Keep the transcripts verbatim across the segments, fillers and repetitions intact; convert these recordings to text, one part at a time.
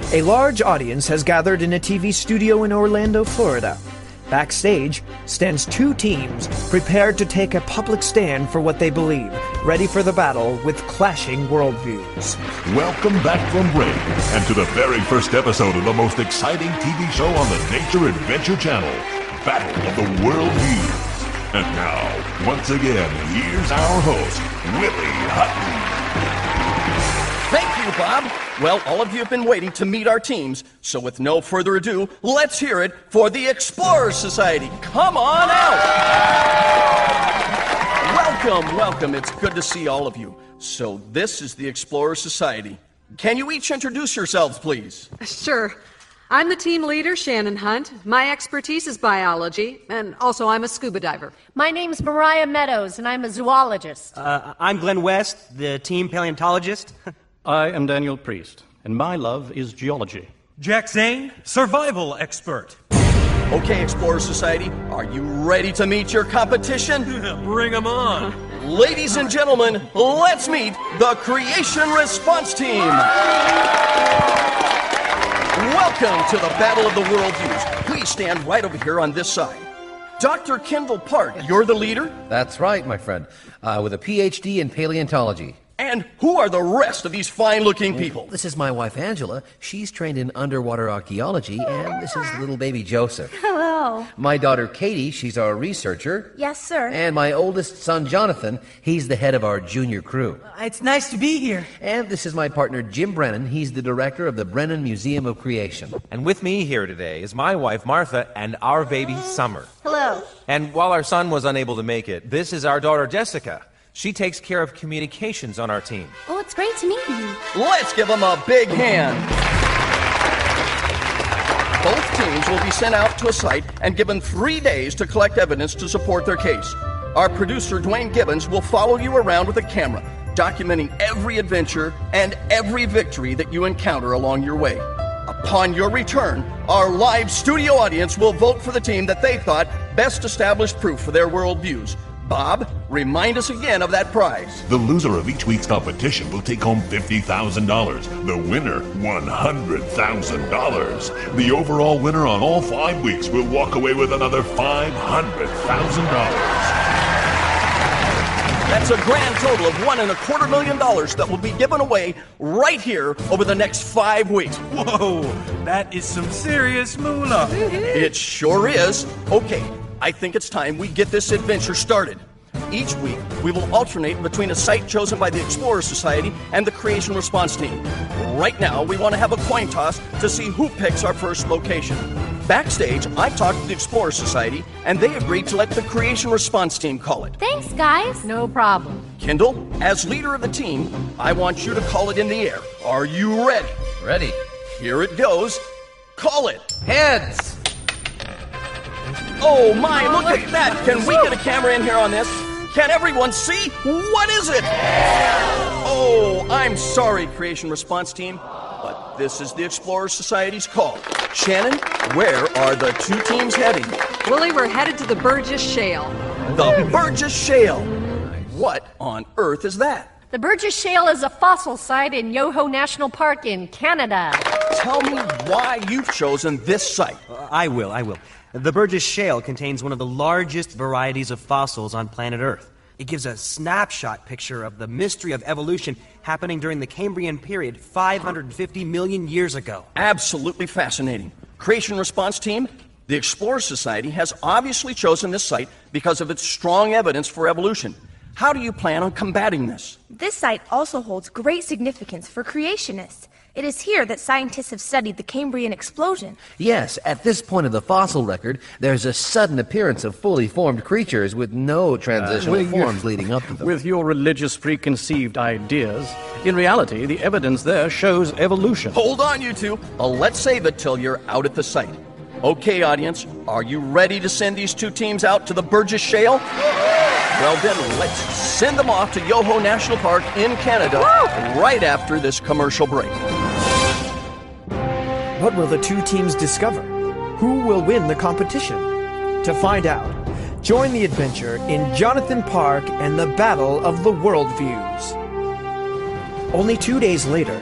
A large audience has gathered in a T V studio in Orlando, Florida. Backstage stands two teams prepared to take a public stand for what they believe, ready for the battle with clashing worldviews. Welcome back from break, and to the very first episode of the most exciting T V show on the Nature Adventure Channel, Battle of the Worldviews. And now, once again, here's our host, Willie Hutton. Thank you, Bob. Well, all of you have been waiting to meet our teams, so with no further ado, let's hear it for the Explorers Society. Come on out! Welcome, welcome. It's good to see all of you. So this is the Explorers Society. Can you each introduce yourselves, please? Sure. I'm the team leader, Shannon Hunt. My expertise is biology, and also I'm a scuba diver. My name's Mariah Meadows, and I'm a zoologist. Uh, I'm Glenn West, the team paleontologist. I am Daniel Priest, and my love is geology. Jack Zane, survival expert. Okay, Explorer Society, are you ready to meet your competition? Bring 'em on. Ladies and gentlemen, let's meet the Creation Response Team. Welcome to the Battle of the Worldviews. Please stand right over here on this side. Doctor Kendall Park, you're the leader? That's right, my friend, uh, with a P H D in paleontology. And who are the rest of these fine-looking people? This is my wife, Angela. She's trained in underwater archaeology, and this is little baby Joseph. Hello. My daughter, Katie, she's our researcher. Yes, sir. And my oldest son, Jonathan, he's the head of our junior crew. It's nice to be here. And this is my partner, Jim Brennan. He's the director of the Brennan Museum of Creation. And with me here today is my wife, Martha, and our baby, Summer. Hello. And while our son was unable to make it, this is our daughter, Jessica. She takes care of communications on our team. Oh, it's great to meet you. Let's give them a big hand. Both teams will be sent out to a site and given three days to collect evidence to support their case. Our producer, Dwayne Gibbons, will follow you around with a camera, documenting every adventure and every victory that you encounter along your way. Upon your return, our live studio audience will vote for the team that they thought best established proof for their worldviews. Bob, remind us again of that prize. The loser of each week's competition will take home fifty thousand dollars. The winner, one hundred thousand dollars. The overall winner on all five weeks will walk away with another five hundred thousand dollars. That's a grand total of one and a quarter million dollars that will be given away right here over the next five weeks. Whoa, that is some serious moolah. It sure is. Okay, I think it's time we get this adventure started. Each week, we will alternate between a site chosen by the Explorer Society and the Creation Response Team. Right now, we want to have a coin toss to see who picks our first location. Backstage, I talked to the Explorer Society, and they agreed to let the Creation Response Team call it. Thanks, guys. No problem. Kendall, as leader of the team, I want you to call it in the air. Are you ready? Ready. Here it goes. Call it. Heads. Oh my, look at that! Can we get a camera in here on this? Can everyone see? What is it? Oh, I'm sorry, Creation Response Team, but this is the Explorer Society's call. Shannon, where are the two teams heading? Willie, we're headed to the Burgess Shale. The Burgess Shale? What on earth is that? The Burgess Shale is a fossil site in Yoho National Park in Canada. Tell me why you've chosen this site. Uh, I will, I will. The Burgess Shale contains one of the largest varieties of fossils on planet Earth. It gives a snapshot picture of the mystery of evolution happening during the Cambrian period five hundred fifty million years ago. Absolutely fascinating. Creation Response Team, the Explorer Society has obviously chosen this site because of its strong evidence for evolution. How do you plan on combating this? This site also holds great significance for creationists. It is here that scientists have studied the Cambrian explosion. Yes, at this point of the fossil record, there's a sudden appearance of fully formed creatures with no transitional uh, forms your, leading up to them. With your religious preconceived ideas, in reality, the evidence there shows evolution. Hold on, you two. Uh, let's save it till you're out at the site. Okay, audience, are you ready to send these two teams out to the Burgess Shale? Well then, let's send them off to Yoho National Park in Canada Woo! right after this commercial break. What will the two teams discover? Who will win the competition? To find out, join the adventure in Jonathan Park and the Battle of the Worldviews. Only two days later,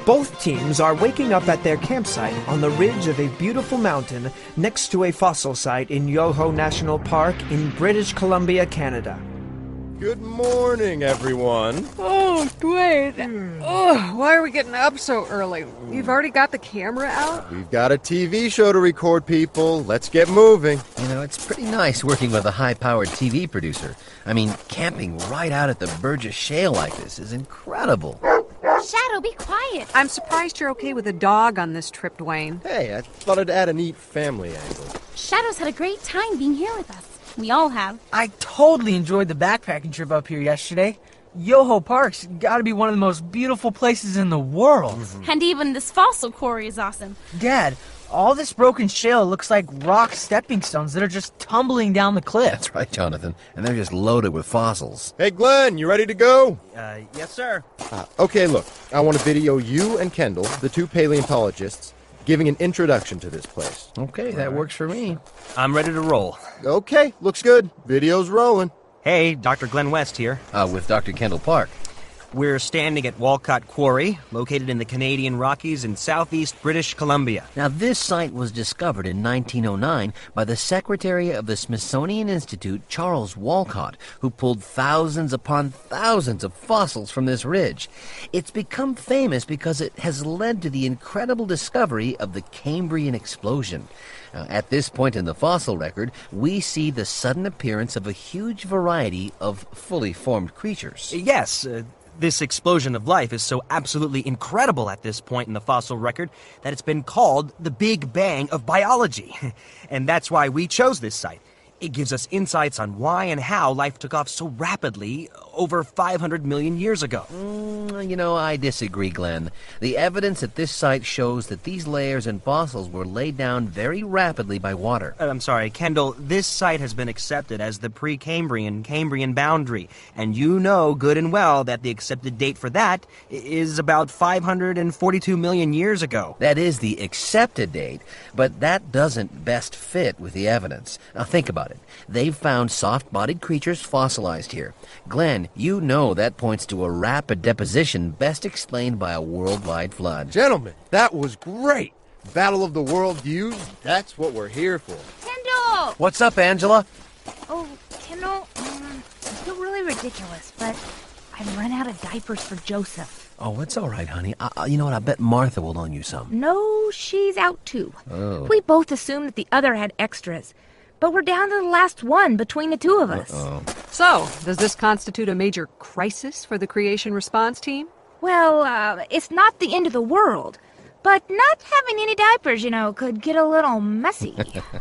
Both teams are waking up at their campsite on the ridge of a beautiful mountain next to a fossil site in Yoho National Park in British Columbia, Canada. Good morning, everyone. Oh, Dwayne. Oh, why are we getting up so early? You've already got the camera out? We've got a T V show to record, people. Let's get moving. You know, it's pretty nice working with a high-powered T V producer. I mean, camping right out at the Burgess Shale like this is incredible. Shadow, be quiet. I'm surprised you're okay with a dog on this trip, Dwayne. Hey, I thought I'd add a neat family angle. Shadow's had a great time being here with us. We all have. I totally enjoyed the backpacking trip up here yesterday. Yoho Park's gotta be one of the most beautiful places in the world. Mm-hmm. And even this fossil quarry is awesome. Dad, all this broken shale looks like rock stepping stones that are just tumbling down the cliff. That's right, Jonathan. And they're just loaded with fossils. Hey, Glenn, you ready to go? Uh, yes, sir. Uh, okay, look. I want to video you and Kendall, the two paleontologists, giving an introduction to this place. Okay, that works for me. I'm ready to roll. Okay, looks good. Video's rolling. Hey, Doctor Glenn West here. Uh, with Doctor Kendall Park. We're standing at Walcott Quarry, located in the Canadian Rockies in southeast British Columbia. Now, this site was discovered in nineteen oh nine by the Secretary of the Smithsonian Institute, Charles Walcott, who pulled thousands upon thousands of fossils from this ridge. It's become famous because it has led to the incredible discovery of the Cambrian explosion. Now, at this point in the fossil record, we see the sudden appearance of a huge variety of fully formed creatures. Yes, uh, this explosion of life is so absolutely incredible at this point in the fossil record that it's been called the Big Bang of biology. And that's why we chose this site. It gives us insights on why and how life took off so rapidly over five hundred million years ago. Mm, you know, I disagree, Glenn. The evidence at this site shows that these layers and fossils were laid down very rapidly by water. Uh, I'm sorry, Kendall, this site has been accepted as the Precambrian Cambrian boundary, and you know good and well that the accepted date for that is about five hundred forty-two million years ago. That is the accepted date, but that doesn't best fit with the evidence. Now think about it. They've found soft-bodied creatures fossilized here. Glenn, you know that points to a rapid deposition best explained by a worldwide flood. Gentlemen, that was great. Battle of the World Views, that's what we're here for. Kendall! What's up, Angela? Oh, Kendall, um, I feel really ridiculous, but I've run out of diapers for Joseph. Oh, it's all right, honey. I, you know what? I bet Martha will loan you some. No, she's out too. Oh. We both assumed that the other had extras. But we're down to the last one between the two of us. Uh-oh. So, does this constitute a major crisis for the creation response team? Well, uh, it's not the end of the world. But not having any diapers, you know, could get a little messy.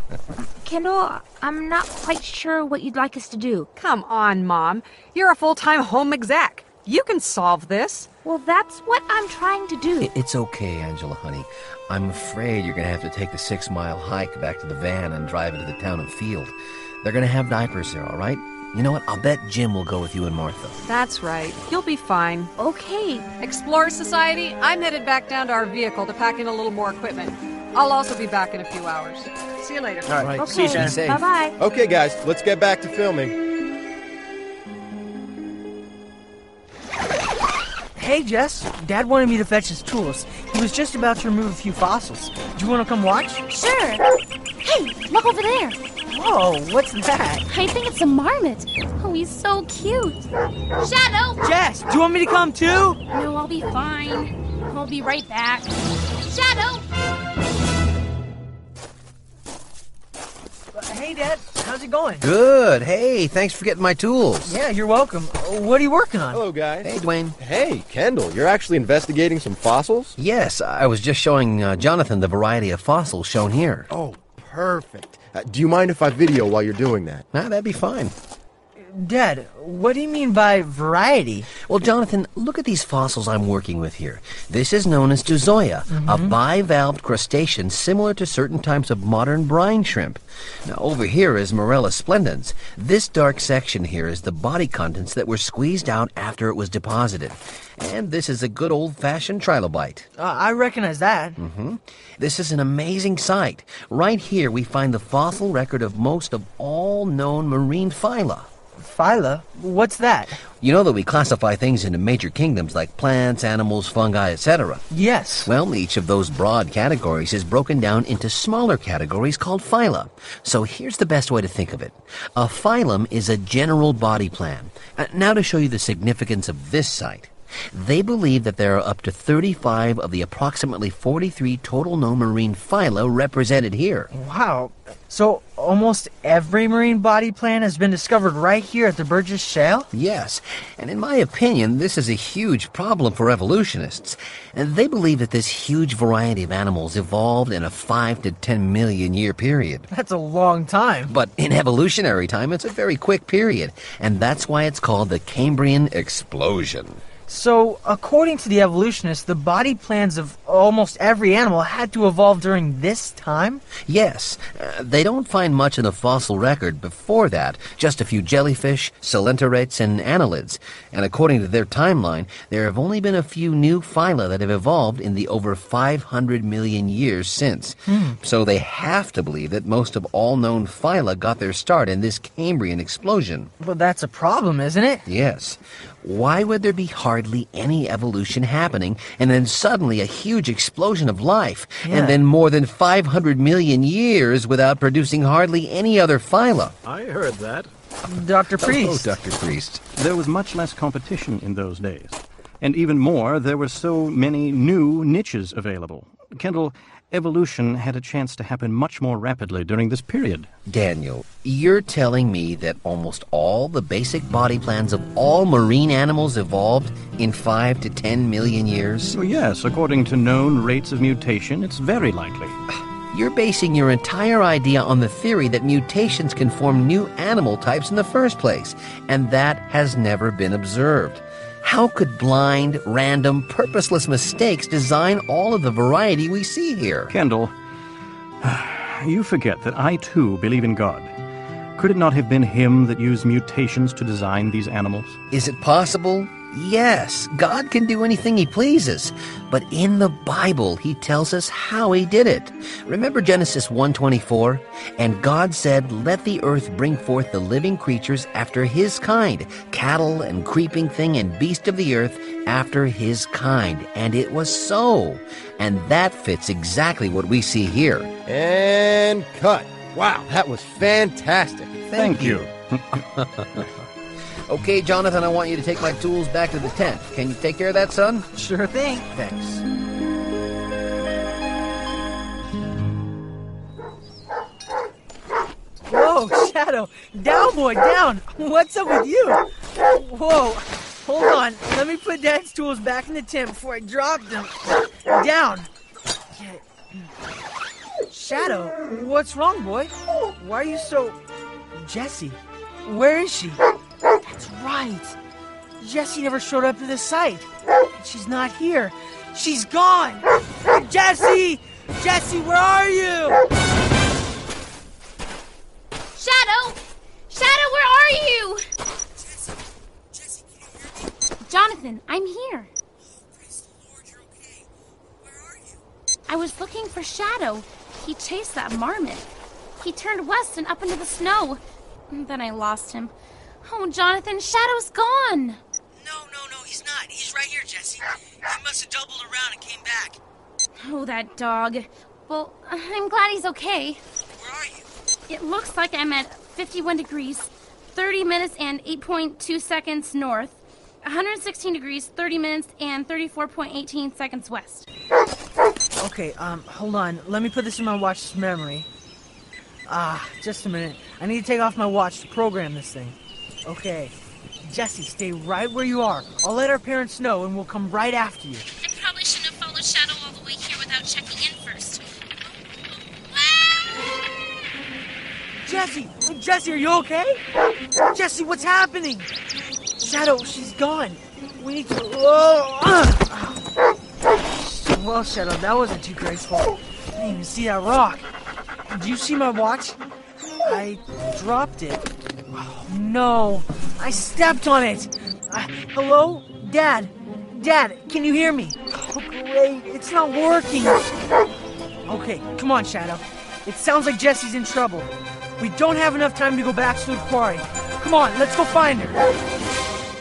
Kendall, I'm not quite sure what you'd like us to do. Come on, Mom. You're a full-time home exec. You can solve this. Well, that's what I'm trying to do. It's okay, Angela, honey. I'm afraid you're going to have to take the six-mile hike back to the van and drive into the town and field. They're going to have diapers there, all right? You know what? I'll bet Jim will go with you and Martha. That's right. You'll be fine. Okay. Explorer Society, I'm headed back down to our vehicle to pack in a little more equipment. I'll also be back in a few hours. See you later. All right. Okay. See you, Shannon. Bye-bye. Okay, guys, let's get back to filming. Hey, Jess. Dad wanted me to fetch his tools. He was just about to remove a few fossils. Do you want to come watch? Sure. Hey, look over there. Whoa, what's that? I think it's a marmot. Oh, he's so cute. Shadow! Jess, do you want me to come too? No, I'll be fine. I'll be right back. Shadow! Hey, Dad. How's it going? Good. Hey, thanks for getting my tools. Yeah, you're welcome. What are you working on? Hello, guys. Hey, Dwayne. Hey, Kendall, you're actually investigating some fossils? Yes, I was just showing uh, Jonathan the variety of fossils shown here. Oh, perfect. Uh, do you mind if I video while you're doing that? Nah, that'd be fine. Dad, what do you mean by variety? Well, Jonathan, look at these fossils I'm working with here. This is known as Juzoya, mm-hmm. a bivalved crustacean similar to certain types of modern brine shrimp. Now, over here is Morella splendens. This dark section here is the body contents that were squeezed out after it was deposited. And this is a good old-fashioned trilobite. Uh, I recognize that. Mm-hmm. This is an amazing site. Right here we find the fossil record of most of all known marine phyla. Phyla? What's that? You know that we classify things into major kingdoms like plants, animals, fungi, et cetera. Yes. Well, each of those broad categories is broken down into smaller categories called phyla. So here's the best way to think of it. A phylum is a general body plan. Uh, now to show you the significance of this site. They believe that there are up to thirty-five of the approximately forty-three total known marine phyla represented here. Wow. So almost every marine body plan has been discovered right here at the Burgess Shale? Yes, and in my opinion, this is a huge problem for evolutionists. And they believe that this huge variety of animals evolved in a five to ten million year period. That's a long time. But in evolutionary time, it's a very quick period, and that's why it's called the Cambrian explosion. So, according to the evolutionists, the body plans of almost every animal had to evolve during this time? Yes. Uh, they don't find much in the fossil record before that, just a few jellyfish, coelenterate, and annelids. And according to their timeline, there have only been a few new phyla that have evolved in the over five hundred million years since. Hmm. So they have to believe that most of all known phyla got their start in this Cambrian explosion. Well, that's a problem, isn't it? Yes. Why would there be hardly any evolution happening, and then suddenly a huge explosion of life, Yeah. and then more than five hundred million years without producing hardly any other phyla? I heard that. Doctor Hello, Priest. Doctor Priest. There was much less competition in those days. And even more, there were so many new niches available. Kendall, evolution had a chance to happen much more rapidly during this period. Daniel, you're telling me that almost all the basic body plans of all marine animals evolved in five to ten million years? Well, yes, according to known rates of mutation, it's very likely. You're basing your entire idea on the theory that mutations can form new animal types in the first place, and that has never been observed. How could blind, random, purposeless mistakes design all of the variety we see here? Kendall, you forget that I too believe in God. Could it not have been him that used mutations to design these animals? Is it possible? Yes, God can do anything he pleases. But in the Bible, he tells us how he did it. Remember Genesis one twenty-four? And God said, "Let the earth bring forth the living creatures after his kind, cattle and creeping thing and beast of the earth after his kind." And it was so. And that fits exactly what we see here. And cut. Wow, that was fantastic. Thank you. Okay, Jonathan, I want you to take my tools back to the tent. Can you take care of that, son? Sure thing. Thanks. Whoa, Shadow. Down, boy, down. What's up with you? Whoa. Hold on. Let me put Dad's tools back in the tent before I drop them. Down. Okay. Shadow, what's wrong, boy? Why are you so... Jessie, where is she? That's right. Jessie never showed up to the site. She's not here. She's gone. Jessie! Jessie, where are you? Shadow! Shadow, where are you? Jessie, Jessie, can you hear me? Jonathan, I'm here. Oh, praise the Lord, you're okay. Where are you? I was looking for Shadow. He chased that marmot. He turned west and up into the snow. Then I lost him. Oh, Jonathan, Shadow's gone. No, no, no, he's not. He's right here, Jessie. He must have doubled around and came back. Oh, that dog. Well, I'm glad he's okay. Where are you? It looks like I'm at fifty-one degrees, thirty minutes and eight point two seconds north, one hundred sixteen degrees, thirty minutes and thirty-four point one eight seconds west. Okay, um, hold on. Let me put this in my watch's memory. Ah, just a minute. I need to take off my watch to program this thing. Okay. Jessie, stay right where you are. I'll let our parents know and we'll come right after you. I probably shouldn't have followed Shadow all the way here without checking in first. Jessie! Jessie, are you okay? Jessie, what's happening? Shadow, she's gone. We need to... Oh, uh. Well, Shadow, that wasn't too graceful. I didn't even see that rock. Do you see my watch? I dropped it. Oh, no. I stepped on it. Uh, hello? Dad? Dad, can you hear me? Oh, great. It's not working. Okay, come on, Shadow. It sounds like Jessie's in trouble. We don't have enough time to go back to the quarry. Come on, let's go find her.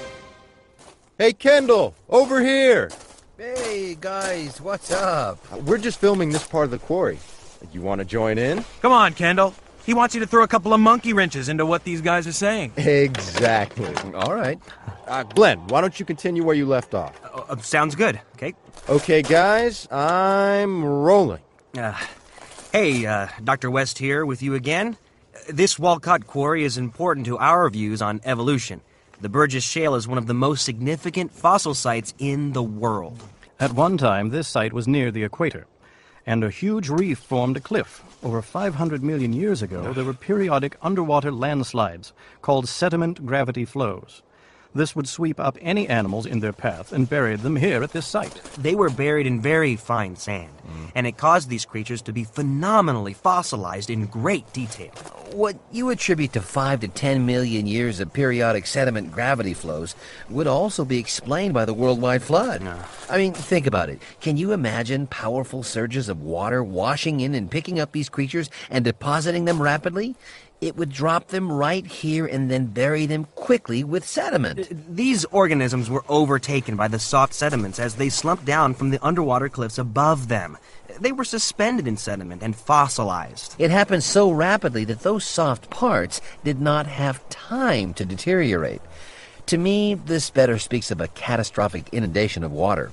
Hey, Kendall, over here. Hey, guys, what's up? Uh, we're just filming this part of the quarry. You want to join in? Come on, Kendall. He wants you to throw a couple of monkey wrenches into what these guys are saying. Exactly. All right. Uh, Glenn, why don't you continue where you left off? Uh, uh, sounds good. Okay. Okay, guys, I'm rolling. Uh, hey, uh, Doctor West here with you again. This Walcott Quarry is important to our views on evolution. The Burgess Shale is one of the most significant fossil sites in the world. At one time, this site was near the equator, and a huge reef formed a cliff. Over five hundred million years ago, there were periodic underwater landslides called sediment gravity flows. This would sweep up any animals in their path and bury them here at this site. They were buried in very fine sand, mm. and it caused these creatures to be phenomenally fossilized in great detail. What you attribute to five to ten million years of periodic sediment gravity flows would also be explained by the worldwide flood. No. I mean, think about it. Can you imagine powerful surges of water washing in and picking up these creatures and depositing them rapidly? It would drop them right here and then bury them quickly with sediment. These organisms were overtaken by the soft sediments as they slumped down from the underwater cliffs above them. They were suspended in sediment and fossilized. It happened so rapidly that those soft parts did not have time to deteriorate. To me, this better speaks of a catastrophic inundation of water.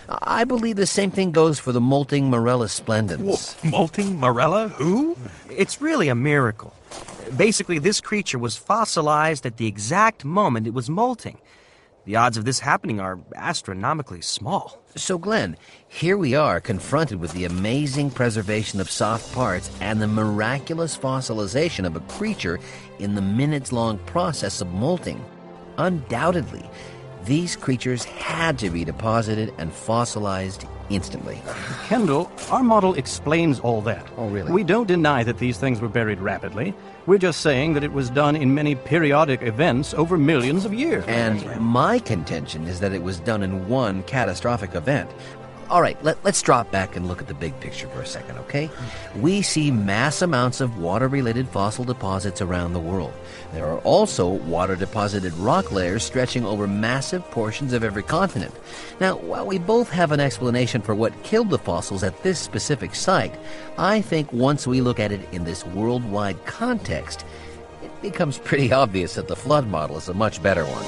I believe the same thing goes for the molting Marella splendens. Whoa, molting Marella? Who? It's really a miracle. Basically, this creature was fossilized at the exact moment it was molting. The odds of this happening are astronomically small. So, Glenn, here we are confronted with the amazing preservation of soft parts and the miraculous fossilization of a creature in the minutes-long process of molting. Undoubtedly, these creatures had to be deposited and fossilized instantly. Kendall, our model explains all that. Oh, really? We don't deny that these things were buried rapidly. We're just saying that it was done in many periodic events over millions of years. And my contention is that it was done in one catastrophic event. All right, let, let's drop back and look at the big picture for a second, okay? We see mass amounts of water-related fossil deposits around the world. There are also water-deposited rock layers stretching over massive portions of every continent. Now, while we both have an explanation for what killed the fossils at this specific site, I think once we look at it in this worldwide context, it becomes pretty obvious that the flood model is a much better one.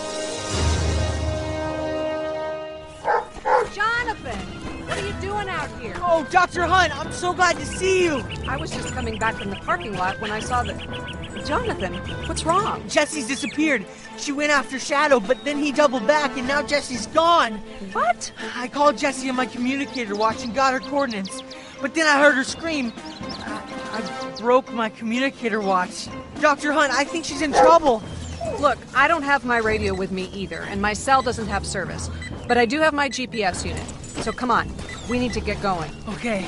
What are you doing out here? Oh, Doctor Hunt, I'm so glad to see you. I was just coming back from the parking lot when I saw the... Jonathan, what's wrong? Jessie's disappeared. She went after Shadow, but then he doubled back, and now Jessie's gone. What? I called Jessie on my communicator watch and got her coordinates. But then I heard her scream. I, I broke my communicator watch. Doctor Hunt, I think she's in trouble. Look, I don't have my radio with me either, and my cell doesn't have service. But I do have my G P S unit. So come on, we need to get going. Okay.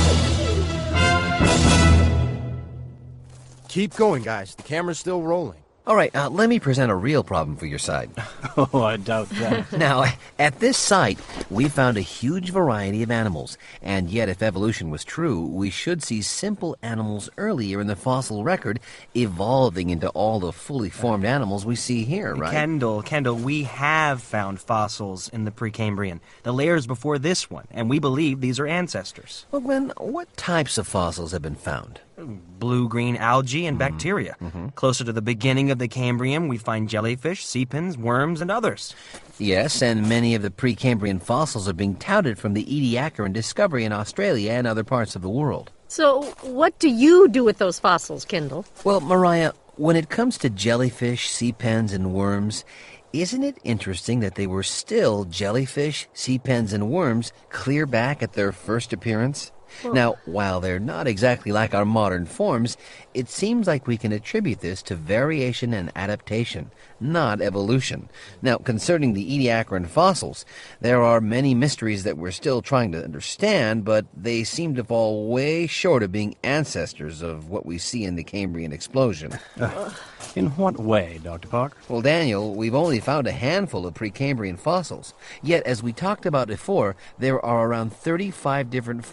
Keep going, guys. The camera's still rolling. All right, uh, let me present a real problem for your side. Oh, I doubt that. Now, at this site, we found a huge variety of animals, and yet if evolution was true, we should see simple animals earlier in the fossil record evolving into all the fully formed animals we see here, right? Kendall, Kendall, we have found fossils in the Precambrian, the layers before this one, and we believe these are ancestors. Well, Glenn, what types of fossils have been found? Blue-green algae and Mm-hmm. bacteria. Mm-hmm. Closer to the beginning of the Cambrian, we find jellyfish, sea pins, worms, and others. Yes, and many of the Precambrian fossils are being touted from the Ediacaran discovery in Australia and other parts of the world. So, what do you do with those fossils, Kendall? Well, Mariah, when it comes to jellyfish, sea pens, and worms, isn't it interesting that they were still jellyfish, sea pens, and worms clear back at their first appearance? Well, now, while they're not exactly like our modern forms, it seems like we can attribute this to variation and adaptation, not evolution. Now, concerning the Ediacaran fossils, there are many mysteries that we're still trying to understand, but they seem to fall way short of being ancestors of what we see in the Cambrian explosion. Uh, in what way, Doctor Park? Well, Daniel, we've only found a handful of Precambrian fossils. Yet, as we talked about before, there are around thirty-five different phyla found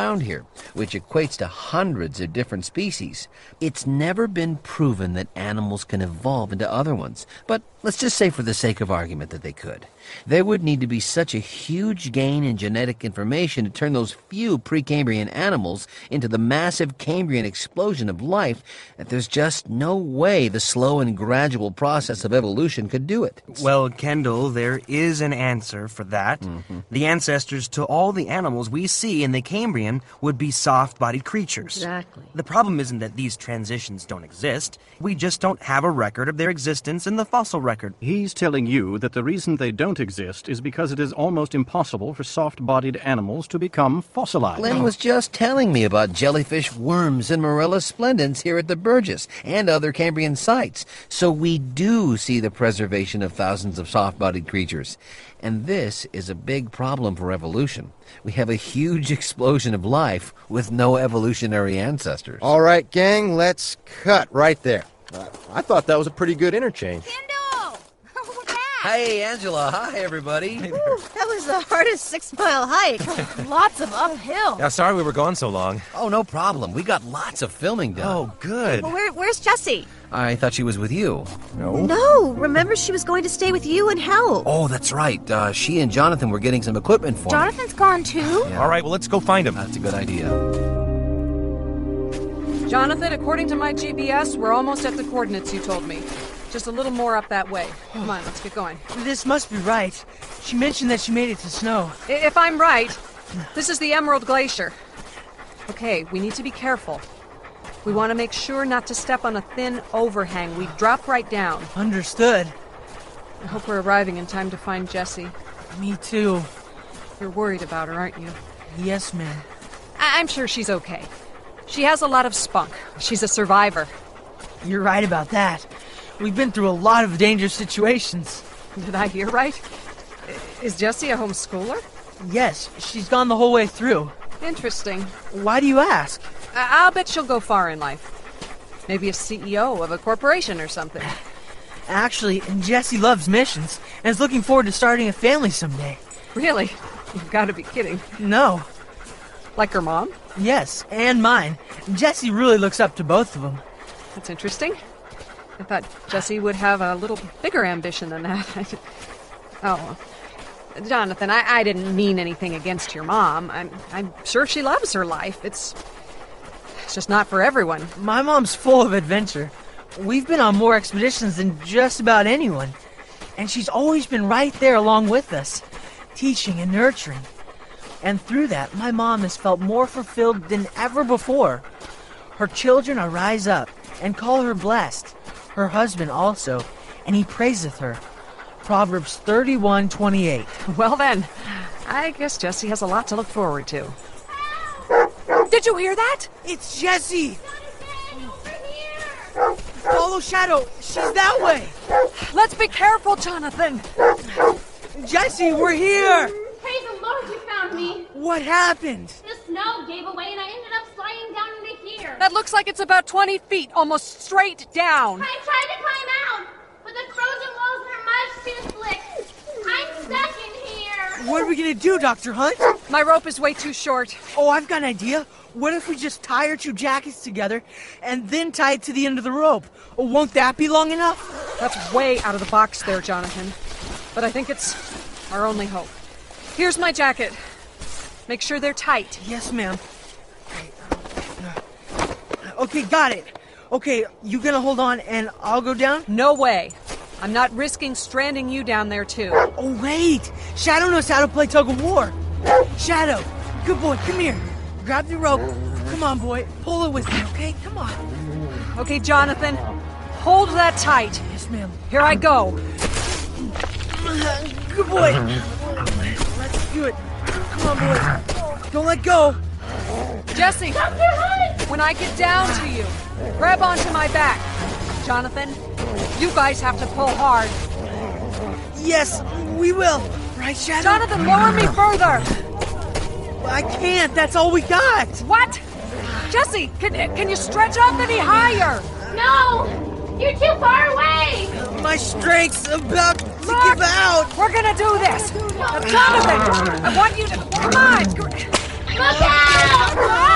around here, which equates to hundreds of different species. It's never been proven that animals can evolve into other ones, but let's just say for the sake of argument that they could. There would need to be such a huge gain in genetic information to turn those few Precambrian animals into the massive Cambrian explosion of life that there's just no way the slow and gradual process of evolution could do it. Well, Kendall, there is an answer for that. Mm-hmm. The ancestors to all the animals we see in the Cambrian would be soft-bodied creatures. Exactly. The problem isn't that these transitions don't exist. We just don't have a record of their existence in the fossil record. He's telling you that the reason they don't exist is because it is almost impossible for soft-bodied animals to become fossilized. Glenn was just telling me about jellyfish, worms, and Morella splendens here at the Burgess and other Cambrian sites. So we do see the preservation of thousands of soft-bodied creatures. And this is a big problem for evolution. We have a huge explosion of life with no evolutionary ancestors. All right, gang, let's cut right there. Uh, I thought that was a pretty good interchange. Kendall! We're back! Hey, Angela. Hi, everybody. Woo, that was the hardest six-mile hike. Lots of uphill. Yeah, sorry we were gone so long. Oh, no problem. We got lots of filming done. Oh, good. Well, where, where's Jessie? I thought she was with you. No? No, remember she was going to stay with you and Hal. Oh, that's right. Uh, she and Jonathan were getting some equipment for Jonathan's gone too? me. Yeah, All right, well, let's go find him. that's a good idea. Jonathan, according to my G P S, we're almost at the coordinates you told me. Just a little more up that way. Come on, let's get going. This must be right. She mentioned that she made it to snow. I- If I'm right, this is the Emerald Glacier. Okay, we need to be careful. We want to make sure not to step on a thin overhang. We drop right down. Understood. I hope we're arriving in time to find Jessie. Me too. You're worried about her, aren't you? Yes, ma'am. I- I'm sure she's okay. She has a lot of spunk. She's a survivor. You're right about that. We've been through a lot of dangerous situations. Did I hear right? I- Is Jessie a homeschooler? Yes, she's gone the whole way through. Interesting. Why do you ask? I- I'll bet she'll go far in life. Maybe a C E O of a corporation or something. Actually, Jessie loves missions and is looking forward to starting a family someday. Really? You've got to be kidding. No. Like her mom? Yes, and mine. Jessie really looks up to both of them. That's interesting. I thought Jessie would have a little bigger ambition than that. Oh, Jonathan, I, I didn't mean anything against your mom. I'm, I'm sure she loves her life. It's, it's just not for everyone. My mom's full of adventure. We've been on more expeditions than just about anyone. And she's always been right there along with us, teaching and nurturing. And through that, my mom has felt more fulfilled than ever before. Her children arise up and call her blessed. Her husband also, and he praiseth her. Proverbs thirty-one twenty-eight. Well then, I guess Jessie has a lot to look forward to. Did you hear that? It's Jessie! Follow Shadow. She's that way. Let's be careful, Jonathan. Jessie, we're here. Praise the Lord, you found me. What happened? The snow gave away and I ended up sliding down into here. That looks like it's about twenty feet, almost straight down. I tried to climb out, but the frozen walls are much too slick. I'm stuck in here. What are we gonna do, Doctor Hunt? My rope is way too short. Oh, I've got an idea. What if we just tie our two jackets together and then tie it to the end of the rope? Oh, won't that be long enough? That's way out of the box there, Jonathan. But I think it's our only hope. Here's my jacket. Make sure they're tight. Yes, ma'am. Okay, got it. Okay, you gonna hold on and I'll go down? No way. I'm not risking stranding you down there, too. Oh, wait. Shadow knows how to play tug of war. Shadow, good boy, come here. Grab the rope. Come on, boy. Pull it with me, okay? Come on. Okay, Jonathan. Hold that tight. Yes, ma'am. Here I go. Good boy. Let's do it. Come on, boy. Don't let go. Jessie, when I get down to you, grab onto my back. Jonathan, you guys have to pull hard. Yes, we will. Right, Shadow? Jonathan, lower me further. I can't. That's all we got. What? Jesse, can, can you stretch up any higher? No! You're too far away! My strength's about to Look, give out. We're gonna do this. Now, Jonathan, I want you to... Come on. Look out!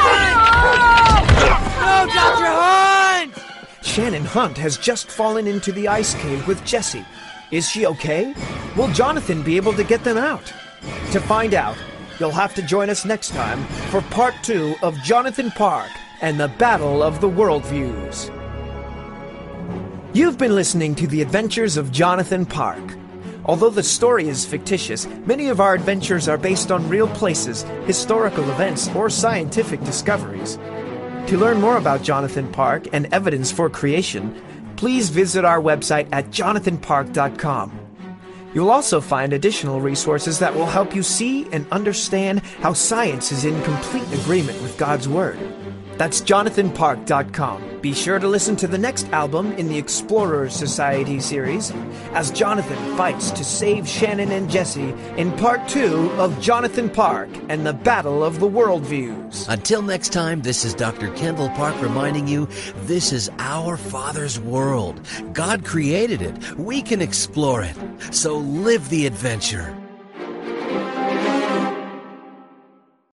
No, Doctor Hunt! Shannon Hunt has just fallen into the ice cave with Jessie. Is she okay? Will Jonathan be able to get them out? To find out, you'll have to join us next time for part two of Jonathan Park and the Battle of the Worldviews. You've been listening to the adventures of Jonathan Park. Although the story is fictitious, many of our adventures are based on real places, historical events, or scientific discoveries. To learn more about Jonathan Park and evidence for creation, please visit our website at jonathan park dot com. You'll also find additional resources that will help you see and understand how science is in complete agreement with God's Word. That's jonathan park dot com. Be sure to listen to the next album in the Explorers Society series as Jonathan fights to save Shannon and Jessie in part two of Jonathan Park and the Battle of the Worldviews. Until next time, this is Doctor Kendall Park reminding you this is our Father's world. God created it. We can explore it. So live the adventure.